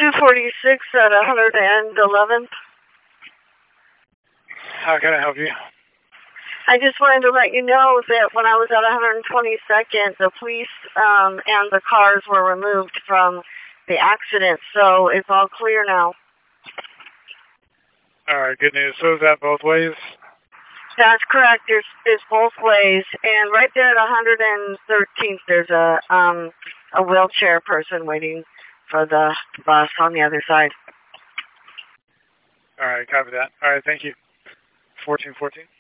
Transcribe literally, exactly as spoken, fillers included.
two forty-six at one hundred eleventh. How can I help you? I just wanted to let you know that when I was at one hundred twenty-second, the police um, and the cars were removed from the accident, so it's all clear now. All right, good news. So is that both ways? That's correct. There's, there's both ways. And right there at one hundred thirteenth, there's a, um, a wheelchair person waiting for the bus on the other side. All right, copy that. All right, thank you. fourteen fourteen.